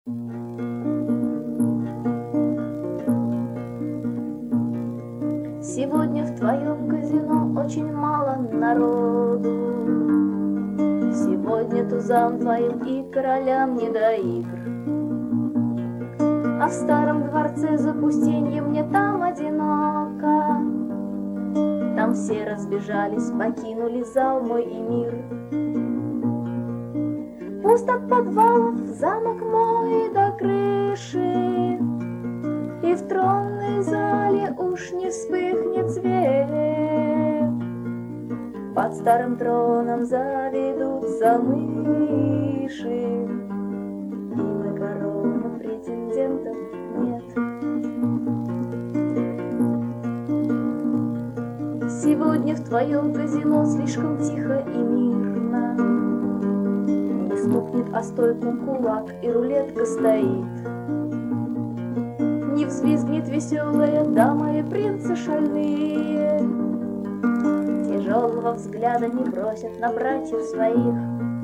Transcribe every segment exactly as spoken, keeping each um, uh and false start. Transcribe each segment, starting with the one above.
Сегодня в твоем казино очень мало народу. Сегодня тузам твоим и королям не до игр. А в старом дворце запустенье мне там одиноко. Там все разбежались, покинули зал мой и мир. Пуст от подвалов замок мой до крыши, и в тронной зале уж не вспыхнет свет. Под старым троном заведутся мыши, и на корону претендентов нет. Сегодня в твоем казино слишком тихо и мирно. Не стукнет о стойку кулак, и рулетка стоит. Не взвизгнет веселая дама и принцы шальные. Тяжелого взгляда не бросят на братьев своих.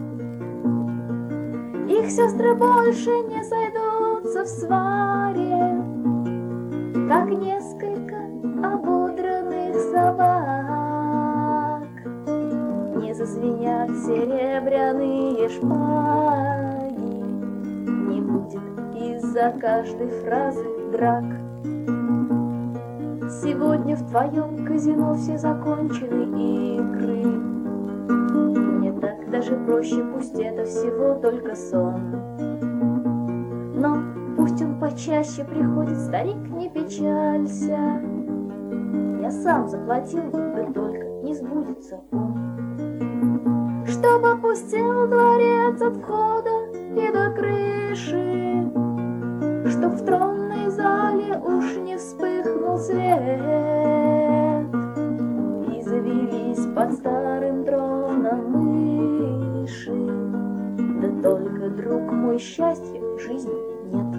Их сестры больше не сойдутся в сваре, как несколько ободранных собак. Не зазвенят серебряные шпаги, не будет из-за каждой фразы драк. Сегодня в твоем казино все закончены игры. Мне так даже проще, пусть это всего только сон. Но пусть он почаще приходит, старик, не печалься. Я сам заплатил, да только не сбудется он. Чтоб опустел дворец от входа и до крыши, чтоб в тронной зале уж не вспыхнул свет, и завелись под старым троном мыши. Да только, друг мой, счастья в жизни нет.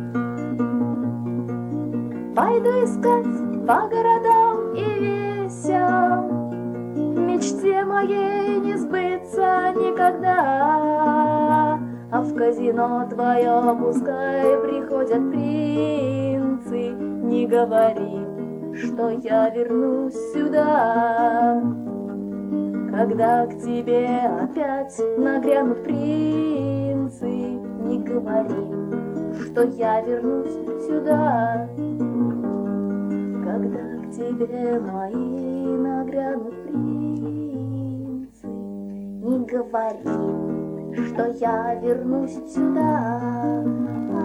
Пойду искать по городам и весям, мечте моей не сбыться никогда. А в казино твое пускай приходят принцы. Не говори, что я вернусь сюда. Когда к тебе опять нагрянут принцы, не говори, что я вернусь сюда. Когда к тебе мои нагрянут принцы, не говори, что я вернусь сюда.